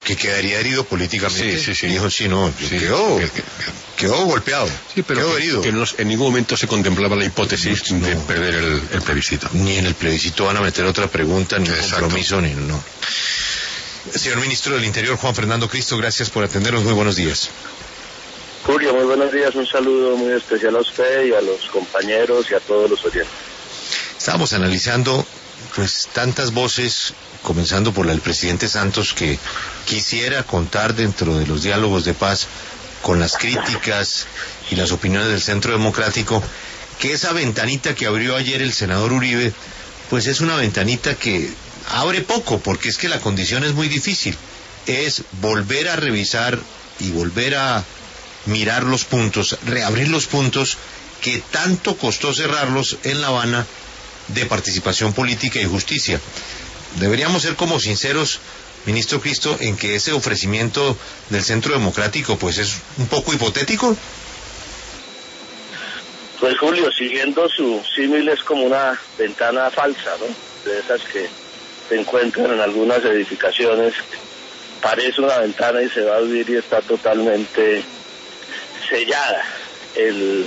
que quedaría herido políticamente. Sí. Dijo, sí, no, Sí. quedó golpeado, Sí, pero quedó herido. que en ningún momento se contemplaba la hipótesis de No. perder el plebiscito. Ni en el plebiscito van a meter otra pregunta, ni un Exacto. compromiso, ni no. Señor Ministro del Interior, Juan Fernando Cristo, gracias por atendernos, muy buenos días. Julio, muy buenos días, un saludo muy especial a usted y a los compañeros y a todos los oyentes. Estábamos analizando, pues, tantas voces, comenzando por la del presidente Santos, que quisiera contar dentro de los diálogos de paz con las críticas y las opiniones del Centro Democrático, que esa ventanita que abrió ayer el senador Uribe, pues es una ventanita que abre poco, porque es que la condición es muy difícil. Es volver a revisar y volver a mirar los puntos, reabrir los puntos que tanto costó cerrarlos en La Habana de participación política y justicia. Deberíamos ser como sinceros, ministro Cristo, en que ese ofrecimiento del Centro Democrático pues es un poco hipotético. Pues Julio, siguiendo su símil, es como una ventana falsa, ¿no? De esas que se encuentran en algunas edificaciones. Parece una ventana y se va a abrir y está totalmente sellada. El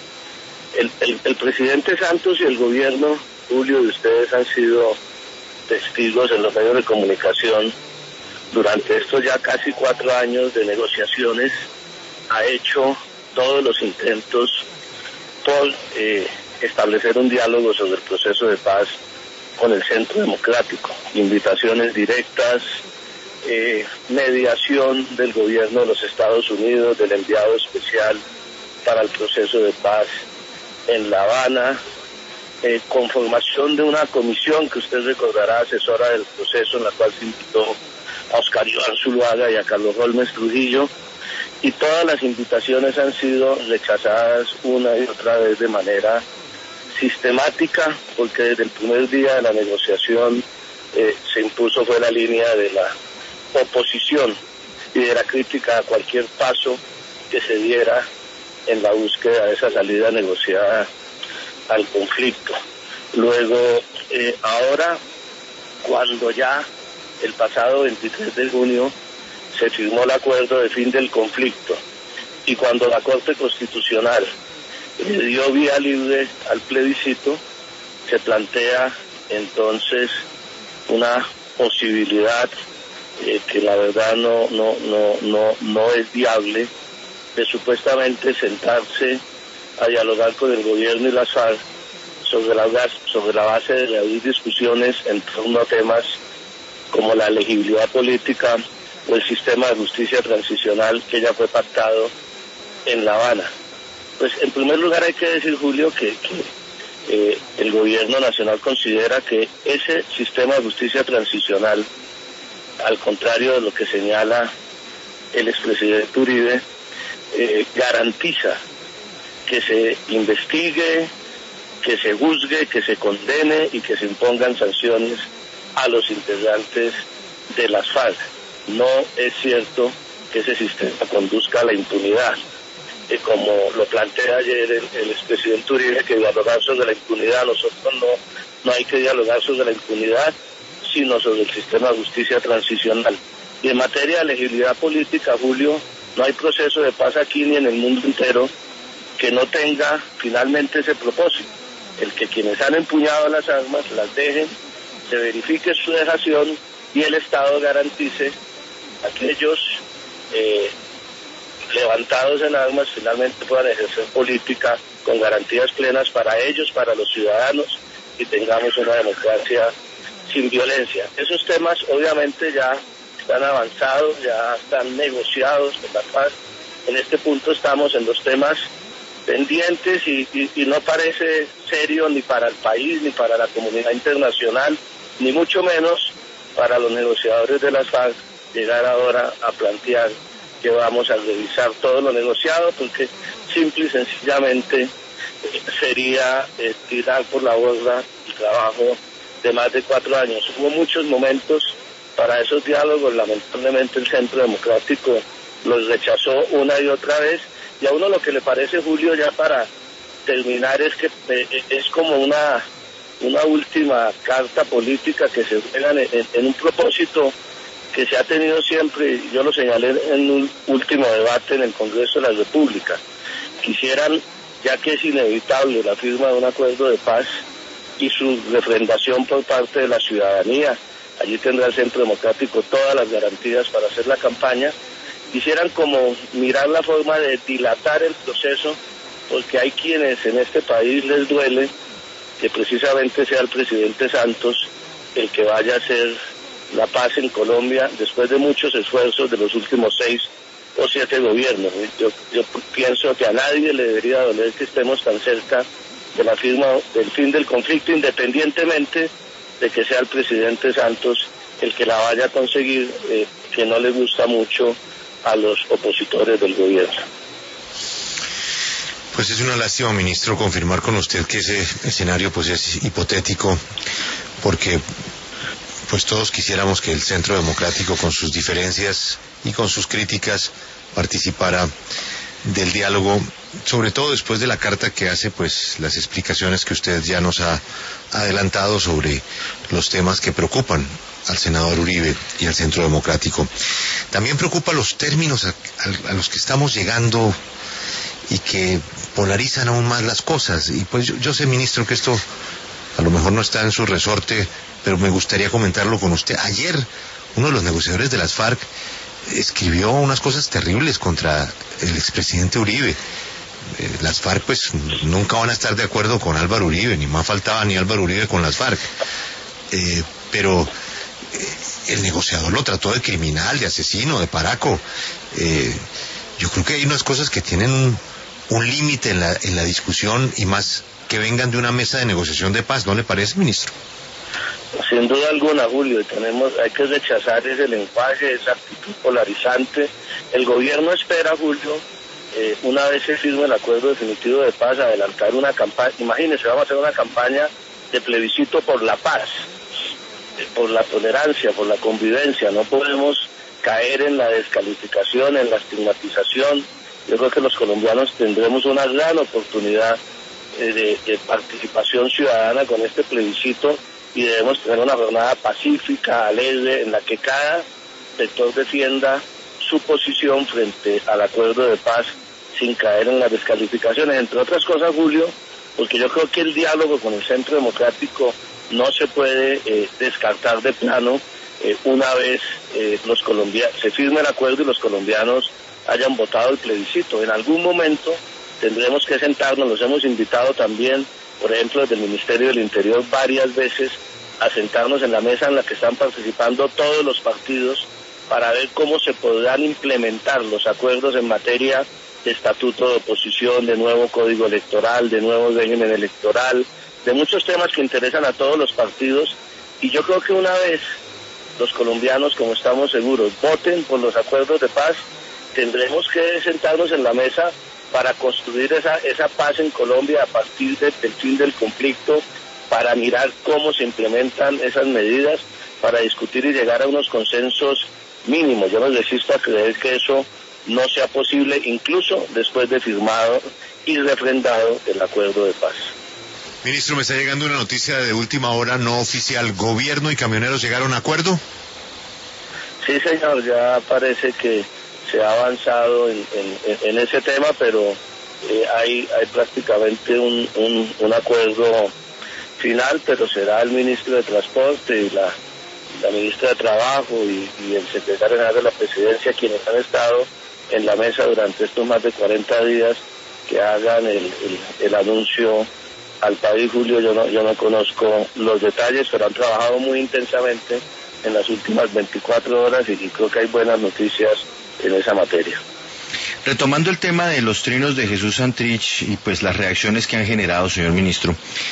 presidente Santos y el gobierno, Julio, y ustedes han sido testigos en los medios de comunicación durante estos ya casi 4 años de negociaciones. Ha hecho todos los intentos por establecer un diálogo sobre el proceso de paz con el Centro Democrático, invitaciones directas, mediación del gobierno de los Estados Unidos, del enviado especial para el proceso de paz en La Habana, conformación de una comisión que usted recordará, asesora del proceso, en la cual se invitó a Oscar Iván Zuluaga y a Carlos Holmes Trujillo, y todas las invitaciones han sido rechazadas una y otra vez de manera sistemática, porque desde el primer día de la negociación se impuso fue la línea de la oposición y de la crítica a cualquier paso que se diera en la búsqueda de esa salida negociada al conflicto. Luego, ahora, cuando ya el pasado 23 de junio se firmó el acuerdo de fin del conflicto y cuando la Corte Constitucional le dio vía libre al plebiscito, se plantea entonces una posibilidad que la verdad no es viable, de supuestamente sentarse a dialogar con el gobierno y las FARC sobre la base de reabrir discusiones en torno a temas como la elegibilidad política o el sistema de justicia transicional que ya fue pactado en La Habana. Pues en primer lugar hay que decir, Julio, que el gobierno nacional considera que ese sistema de justicia transicional, al contrario de lo que señala el expresidente Uribe, garantiza que se investigue, que se juzgue, que se condene y que se impongan sanciones a los integrantes de las FARC. No es cierto que ese sistema conduzca a la impunidad, como lo plantea ayer el expresidente Uribe, que dialogar sobre la impunidad. Nosotros no hay que dialogar sobre la impunidad, sino sobre el sistema de justicia transicional. Y en materia de elegibilidad política, Julio, no hay proceso de paz aquí ni en el mundo entero que no tenga finalmente ese propósito, el que quienes han empuñado las armas las dejen, se verifique su dejación y el Estado garantice a aquellos levantados en armas finalmente puedan ejercer política con garantías plenas para ellos, para los ciudadanos, y tengamos una democracia sin violencia. Esos temas obviamente ya están avanzados, ya están negociados con la paz. En este punto estamos en los temas pendientes y no parece serio ni para el país, ni para la comunidad internacional, ni mucho menos para los negociadores de las FARC llegar ahora a plantear que vamos a revisar todo lo negociado, porque simple y sencillamente sería tirar por la borda el trabajo de más de 4 años. Hubo muchos momentos para esos diálogos, lamentablemente el Centro Democrático los rechazó una y otra vez, y a uno lo que le parece, Julio, ya para terminar, es que es como una última carta política que se juega en un propósito que se ha tenido siempre, yo lo señalé en un último debate en el Congreso de la República. Quisieran, ya que es inevitable la firma de un acuerdo de paz y su refrendación por parte de la ciudadanía, allí tendrá el Centro Democrático todas las garantías para hacer la campaña, quisieran como mirar la forma de dilatar el proceso, porque hay quienes en este país les duele que precisamente sea el presidente Santos el que vaya a hacer la paz en Colombia después de muchos esfuerzos de los últimos 6 o 7 gobiernos. Yo pienso que a nadie le debería doler que estemos tan cerca de la firma del fin del conflicto, independientemente de que sea el presidente Santos el que la vaya a conseguir, que no le gusta mucho a los opositores del gobierno. Pues es una lástima, ministro, confirmar con usted que ese escenario pues es hipotético, porque pues todos quisiéramos que el Centro Democrático, con sus diferencias y con sus críticas, participara del diálogo, sobre todo después de la carta que hace, pues las explicaciones que usted ya nos ha adelantado sobre los temas que preocupan al senador Uribe y al Centro Democrático. También preocupa los términos a los que estamos llegando y que polarizan aún más las cosas. Y pues yo sé, ministro, que esto a lo mejor no está en su resorte, pero me gustaría comentarlo con usted. Ayer uno de los negociadores de las FARC escribió unas cosas terribles contra el expresidente Uribe. Las FARC pues nunca van a estar de acuerdo con Álvaro Uribe, ni más faltaba ni Álvaro Uribe con las FARC. Pero el negociador lo trató de criminal, de asesino, de paraco. Yo creo que hay unas cosas que tienen un límite en la discusión, y más que vengan de una mesa de negociación de paz, ¿no le parece, ministro? Sin duda alguna, Julio, hay que rechazar ese lenguaje, esa actitud polarizante. El gobierno espera, Julio, una vez se firme el acuerdo definitivo de paz, adelantar una campaña. Imagínense, vamos a hacer una campaña de plebiscito por la paz, por la tolerancia, por la convivencia. No podemos caer en la descalificación, en la estigmatización. Yo creo que los colombianos tendremos una gran oportunidad de participación ciudadana con este plebiscito, y debemos tener una jornada pacífica, alegre, en la que cada sector defienda su posición frente al acuerdo de paz sin caer en las descalificaciones, entre otras cosas, Julio, porque yo creo que el diálogo con el Centro Democrático no se puede descartar de plano una vez se firme el acuerdo y los colombianos hayan votado el plebiscito. En algún momento tendremos que sentarnos, los hemos invitado también, por ejemplo, desde el Ministerio del Interior varias veces, a sentarnos en la mesa en la que están participando todos los partidos para ver cómo se podrán implementar los acuerdos en materia de estatuto de oposición, de nuevo código electoral, de nuevo régimen electoral, de muchos temas que interesan a todos los partidos. Y yo creo que una vez los colombianos, como estamos seguros, voten por los acuerdos de paz, tendremos que sentarnos en la mesa para construir esa paz en Colombia a partir del fin del conflicto, para mirar cómo se implementan esas medidas, para discutir y llegar a unos consensos mínimos. Yo me resisto a creer que eso no sea posible, incluso después de firmado y refrendado el acuerdo de paz. Ministro, me está llegando una noticia de última hora no oficial. ¿Gobierno y camioneros llegaron a acuerdo? Sí, señor, ya parece que se ha avanzado en ese tema, pero hay prácticamente un acuerdo final, pero será el ministro de Transporte y la ministra de Trabajo y el secretario general de la Presidencia quienes han estado en la mesa durante estos más de 40 días que hagan el anuncio al país, Julio. Yo no conozco los detalles, pero han trabajado muy intensamente en las últimas 24 horas y creo que hay buenas noticias en esa materia. Retomando el tema de los trinos de Jesús Santrich y pues las reacciones que han generado, señor ministro,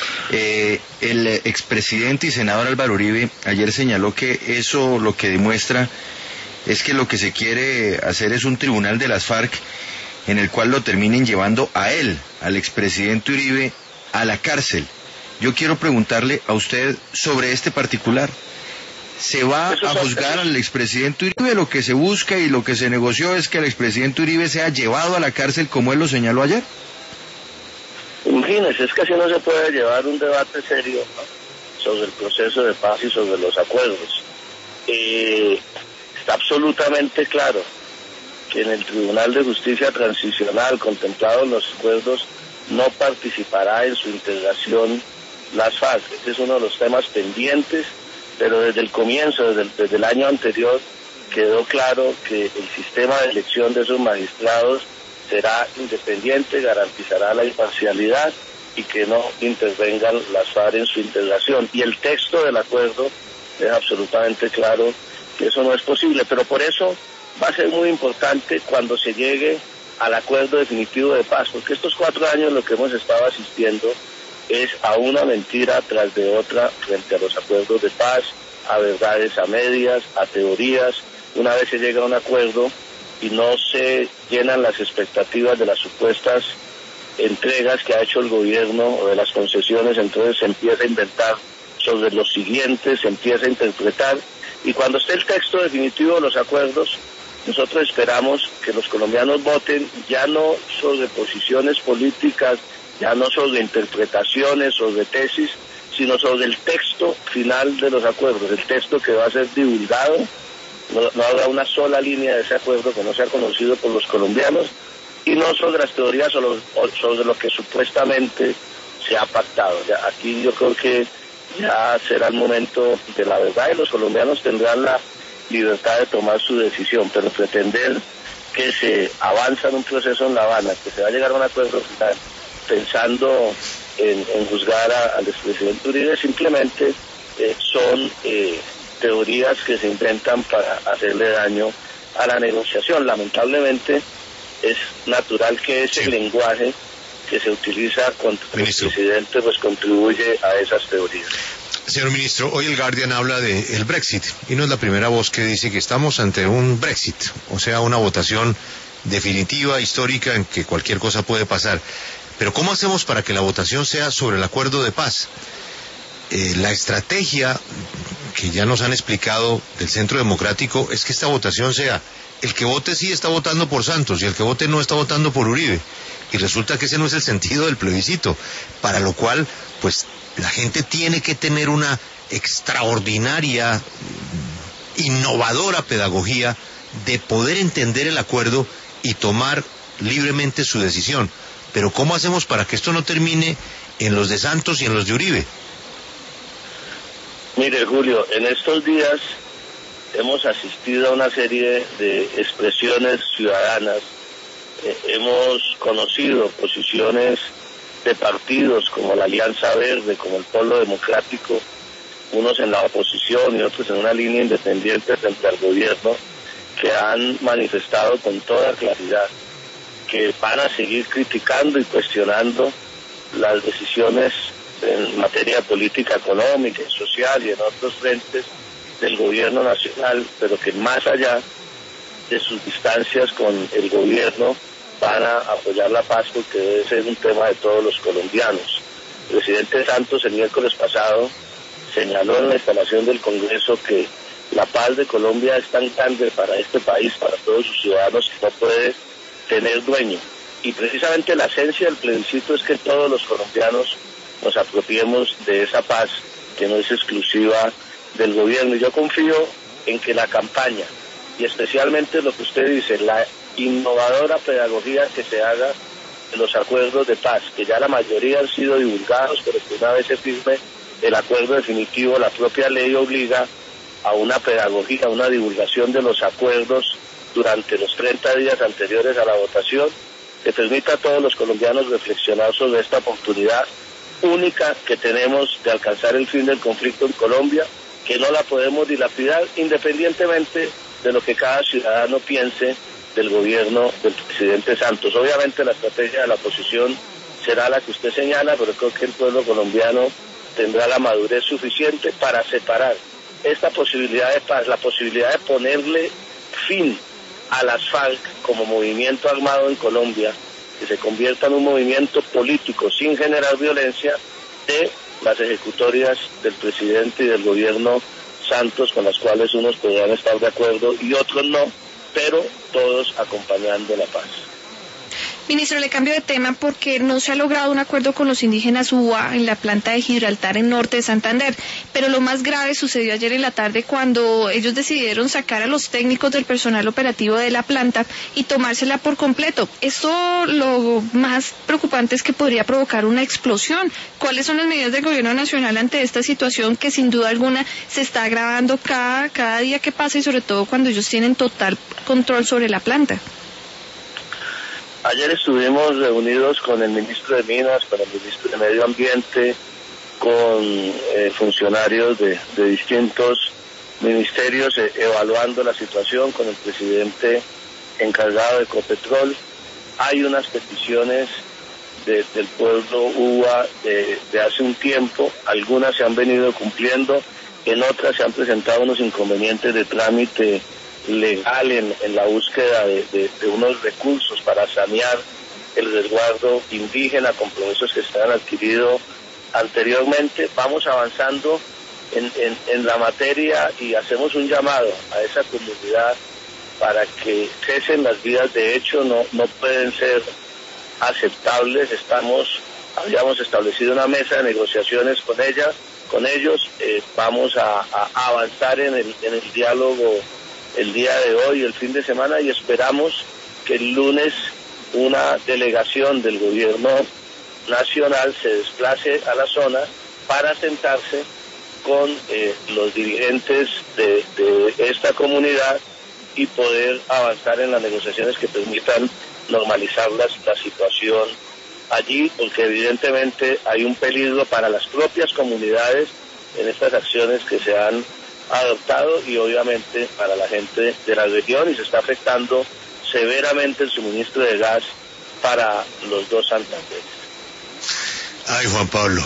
el expresidente y senador Álvaro Uribe ayer señaló que eso lo que demuestra es que lo que se quiere hacer es un tribunal de las FARC en el cual lo terminen llevando a él, al expresidente Uribe, a la cárcel. Yo quiero preguntarle a usted sobre este particular. ¿Se va a juzgar al expresidente Uribe? Lo que se busca y lo que se negoció es que el expresidente Uribe sea llevado a la cárcel como él lo señaló ayer. Imagínese, es que así no se puede llevar un debate serio, ¿no?, sobre el proceso de paz y sobre los acuerdos. está absolutamente claro que en el Tribunal de Justicia Transicional, contemplado en los acuerdos, no participará en su integración las FARC. Este es uno de los temas pendientes, pero desde el comienzo, desde el año anterior, quedó claro que el sistema de elección de esos magistrados será independiente, garantizará la imparcialidad y que no intervengan las FARC en su integración. Y el texto del acuerdo es absolutamente claro que eso no es posible, pero por eso va a ser muy importante cuando se llegue al acuerdo definitivo de paz, porque estos 4 años lo que hemos estado asistiendo es a una mentira tras de otra frente a los acuerdos de paz, a verdades a medias, a teorías. Una vez se llega a un acuerdo y no se llenan las expectativas de las supuestas entregas que ha hecho el gobierno o de las concesiones, entonces se empieza a inventar sobre los siguientes, se empieza a interpretar, y cuando esté el texto definitivo de los acuerdos, nosotros esperamos que los colombianos voten ya no sobre posiciones políticas, ya no sobre interpretaciones, sobre tesis, sino sobre el texto final de los acuerdos, el texto que va a ser divulgado. No habrá una sola línea de ese acuerdo que no sea conocido por los colombianos, y no sobre las teorías o sobre lo que supuestamente se ha pactado. Ya, aquí yo creo que ya será el momento de la verdad y los colombianos tendrán la libertad de tomar su decisión, pero pretender que se avanza en un proceso en La Habana, que se va a llegar a un acuerdo final, pensando en juzgar al expresidente Uribe, simplemente son teorías que se inventan para hacerle daño a la negociación. Lamentablemente es natural que ese lenguaje que se utiliza contra el presidente pues contribuye a esas teorías. Señor ministro, hoy el Guardian habla del Brexit y no es la primera voz que dice que estamos ante un Brexit, o sea, una votación definitiva, histórica, en que cualquier cosa puede pasar. Pero ¿cómo hacemos para que la votación sea sobre el acuerdo de paz? La estrategia que ya nos han explicado del Centro Democrático es que esta votación sea, el que vote sí está votando por Santos y el que vote no está votando por Uribe. Y resulta que ese no es el sentido del plebiscito, para lo cual, pues, la gente tiene que tener una extraordinaria, innovadora pedagogía de poder entender el acuerdo y tomar libremente su decisión. Pero ¿cómo hacemos para que esto no termine en los de Santos y en los de Uribe? Mire, Julio, en estos días hemos asistido a una serie de expresiones ciudadanas. Hemos conocido posiciones de partidos como la Alianza Verde, como el Polo Democrático, unos en la oposición y otros en una línea independiente frente al gobierno, que han manifestado con toda claridad que van a seguir criticando y cuestionando las decisiones en materia política, económica y social y en otros frentes del gobierno nacional, pero que más allá de sus distancias con el gobierno van a apoyar la paz, porque debe ser un tema de todos los colombianos. El presidente Santos el miércoles pasado señaló en la instalación del Congreso que la paz de Colombia es tan grande para este país, para todos sus ciudadanos, que no puede tener dueño. Y precisamente la esencia del plebiscito es que todos los colombianos nos apropiemos de esa paz que no es exclusiva del gobierno. Y yo confío en que la campaña, y especialmente lo que usted dice, la innovadora pedagogía que se haga en los acuerdos de paz, que ya la mayoría han sido divulgados, pero que una vez se firme el acuerdo definitivo, la propia ley obliga a una pedagogía, a una divulgación de los acuerdos durante los 30 días anteriores a la votación, que permita a todos los colombianos reflexionar sobre esta oportunidad única que tenemos de alcanzar el fin del conflicto en Colombia, que no la podemos dilapidar independientemente de lo que cada ciudadano piense del gobierno del presidente Santos. Obviamente la estrategia de la oposición será la que usted señala, pero creo que el pueblo colombiano tendrá la madurez suficiente para separar esta posibilidad de paz, la posibilidad de ponerle fin a las FARC como movimiento armado en Colombia, que se convierta en un movimiento político sin generar violencia, de las ejecutorias del presidente y del gobierno Santos, con las cuales unos podrán estar de acuerdo y otros no, pero todos acompañando la paz. Ministro, le cambio de tema porque no se ha logrado un acuerdo con los indígenas UA en la planta de Gibraltar en norte de Santander, pero lo más grave sucedió ayer en la tarde cuando ellos decidieron sacar a los técnicos del personal operativo de la planta y tomársela por completo. Esto lo más preocupante es que podría provocar una explosión. ¿Cuáles son las medidas del gobierno nacional ante esta situación que sin duda alguna se está agravando cada día que pasa y sobre todo cuando ellos tienen total control sobre la planta? Ayer estuvimos reunidos con el ministro de Minas, con el ministro de Medio Ambiente, con funcionarios de distintos ministerios evaluando la situación, con el presidente encargado de Ecopetrol. Hay unas peticiones del pueblo UA de hace un tiempo, algunas se han venido cumpliendo, en otras se han presentado unos inconvenientes de trámite legal en la búsqueda de unos recursos para sanear el resguardo indígena, compromisos que se han adquirido anteriormente. Vamos avanzando en la materia y hacemos un llamado a esa comunidad para que cesen las vías de hecho, no pueden ser aceptables. Habíamos establecido una mesa de negociaciones con ellos, vamos a avanzar en el diálogo el día de hoy, el fin de semana, y esperamos que el lunes una delegación del gobierno nacional se desplace a la zona para sentarse con los dirigentes de esta comunidad y poder avanzar en las negociaciones que permitan normalizar la situación allí, porque evidentemente hay un peligro para las propias comunidades en estas acciones que se han adoptado y obviamente para la gente de la región, y se está afectando severamente el suministro de gas para los dos Santanderes. Ay, Juan Pablo,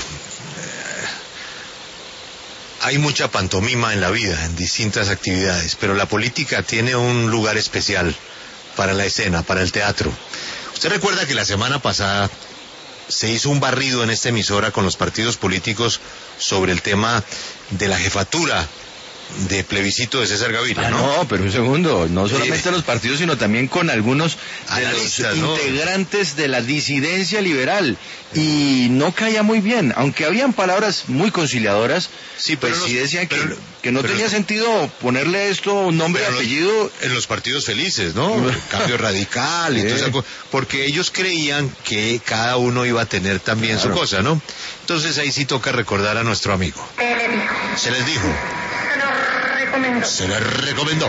hay mucha pantomima en la vida, en distintas actividades, pero la política tiene un lugar especial para la escena, para el teatro. Usted recuerda que la semana pasada se hizo un barrido en esta emisora con los partidos políticos sobre el tema de la jefatura de plebiscito de César Gaviria, ¿no? No, pero un segundo, no solamente los partidos, sino también con algunos de los integrantes de la disidencia liberal, y no caía muy bien, aunque habían palabras muy conciliadoras, sí, pero pues sí decían que no tenía sentido ponerle esto un nombre y apellido. En los partidos felices, ¿no? Cambio Radical y todo eso, porque ellos creían que cada uno iba a tener también su cosa, ¿no? Entonces ahí sí toca recordar a nuestro amigo. Se les dijo. Se le recomendó.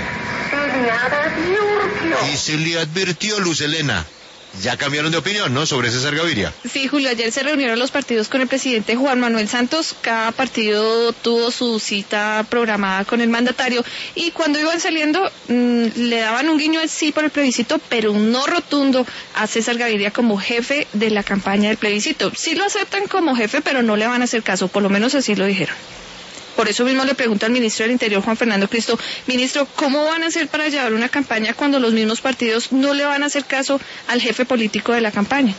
Y se le advirtió, Luz Helena. Ya cambiaron de opinión, ¿no?, sobre César Gaviria. Sí, Julio, ayer se reunieron los partidos con el presidente Juan Manuel Santos. Cada partido tuvo su cita programada con el mandatario y cuando iban saliendo le daban un guiño al sí por el plebiscito, pero un no rotundo a César Gaviria como jefe de la campaña del plebiscito. Sí lo aceptan como jefe, pero no le van a hacer caso, por lo menos así lo dijeron. Por eso mismo le pregunto al ministro del Interior, Juan Fernando Cristo, ministro, ¿cómo van a hacer para llevar una campaña cuando los mismos partidos no le van a hacer caso al jefe político de la campaña?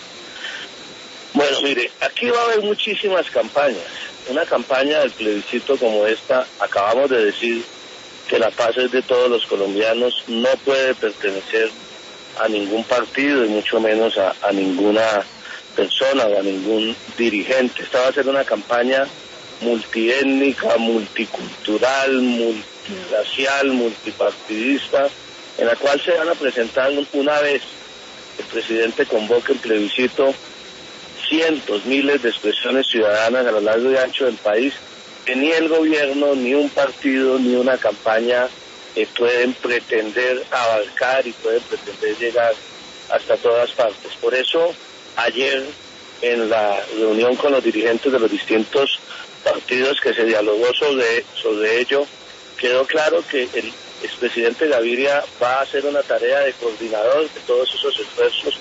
Bueno, mire, aquí va a haber muchísimas campañas. Una campaña del plebiscito como esta, acabamos de decir que la paz es de todos los colombianos, no puede pertenecer a ningún partido y mucho menos a ninguna persona o a ningún dirigente. Esta va a ser una campaña multiétnica, multicultural, multirracial, multipartidista, en la cual se van a presentar una vez el presidente convoque el plebiscito cientos, miles de expresiones ciudadanas a lo largo y ancho del país, que ni el gobierno, ni un partido, ni una campaña pueden pretender abarcar y pueden pretender llegar hasta todas partes. Por eso, ayer en la reunión con los dirigentes de los distintos partidos que se dialogó sobre ello, quedó claro que el expresidente Gaviria va a hacer una tarea de coordinador de todos esos esfuerzos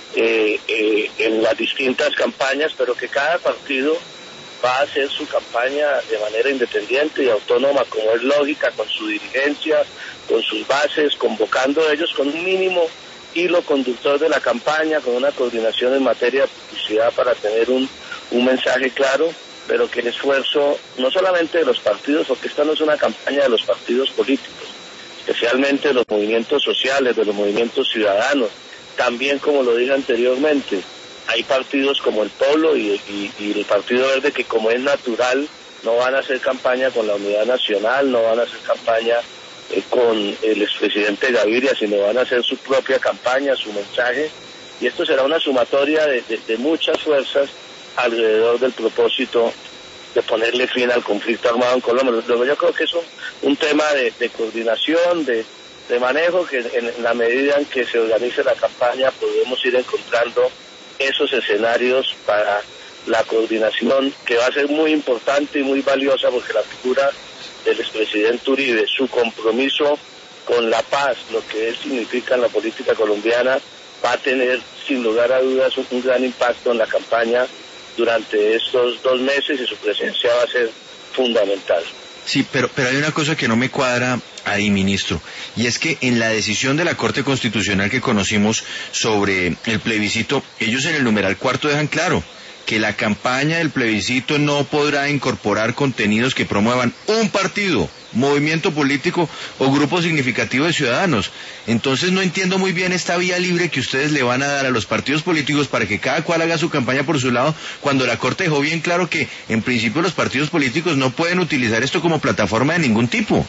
en las distintas campañas, pero que cada partido va a hacer su campaña de manera independiente y autónoma, como es lógica, con su dirigencia, con sus bases, convocando a ellos con un mínimo hilo conductor de la campaña, con una coordinación en materia de publicidad para tener un mensaje claro, pero que el esfuerzo no solamente de los partidos, porque esta no es una campaña de los partidos políticos, especialmente de los movimientos sociales, de los movimientos ciudadanos, también, como lo dije anteriormente, hay partidos como el Polo y el Partido Verde que, como es natural, no van a hacer campaña con la Unidad Nacional, no van a hacer campaña con el expresidente Gaviria, sino van a hacer su propia campaña, su mensaje, y esto será una sumatoria de muchas fuerzas alrededor del propósito de ponerle fin al conflicto armado en Colombia. Luego yo creo que es un tema de coordinación, de manejo, que en la medida en que se organice la campaña podemos ir encontrando esos escenarios para la coordinación, que va a ser muy importante y muy valiosa, porque la figura del expresidente Uribe, su compromiso con la paz, lo que él significa en la política colombiana, va a tener sin lugar a dudas un gran impacto en la campaña durante estos 2 meses, y su presencia va a ser fundamental. Sí, pero hay una cosa que no me cuadra ahí, ministro, y es que en la decisión de la Corte Constitucional que conocimos sobre el plebiscito, ellos en el numeral 4 dejan claro que la campaña del plebiscito no podrá incorporar contenidos que promuevan un partido, movimiento político o grupo significativo de ciudadanos. Entonces no entiendo muy bien esta vía libre que ustedes le van a dar a los partidos políticos para que cada cual haga su campaña por su lado, cuando la Corte dejó bien claro que en principio los partidos políticos no pueden utilizar esto como plataforma de ningún tipo.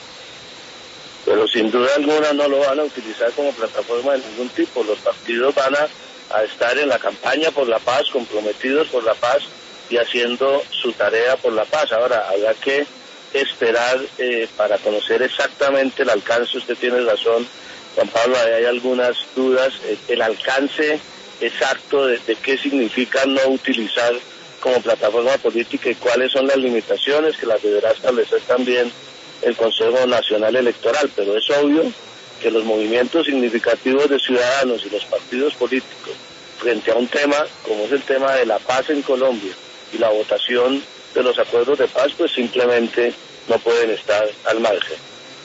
Pero sin duda alguna no lo van a utilizar como plataforma de ningún tipo. Los partidos van a estar en la campaña por la paz, comprometidos por la paz y haciendo su tarea por la paz. Ahora, habrá que esperar para conocer exactamente el alcance. Usted tiene razón, Juan Pablo, hay algunas dudas. El alcance exacto de qué significa no utilizar como plataforma política y cuáles son las limitaciones que las deberá establecer también el Consejo Nacional Electoral, pero es obvio que los movimientos significativos de ciudadanos y los partidos políticos frente a un tema como es el tema de la paz en Colombia y la votación de los acuerdos de paz, pues simplemente no pueden estar al margen.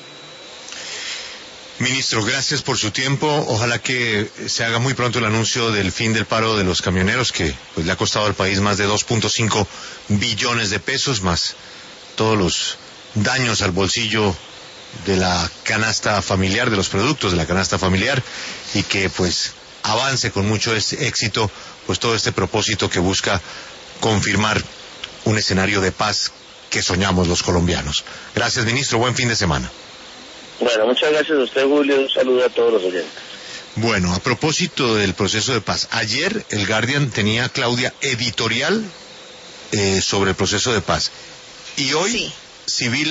Ministro, gracias por su tiempo. Ojalá que se haga muy pronto el anuncio del fin del paro de los camioneros, que pues le ha costado al país más de 2.5 billones de pesos, más todos los daños al bolsillo de la canasta familiar, de los productos de la canasta familiar, y que pues avance con mucho éxito pues todo este propósito que busca confirmar un escenario de paz que soñamos los colombianos. Gracias, ministro, buen fin de semana. Bueno, muchas gracias a usted, Julio, un saludo a todos los oyentes. Bueno, a propósito del proceso de paz, ayer el Guardian tenía, Claudia, editorial sobre el proceso de paz, y hoy, sí. Civil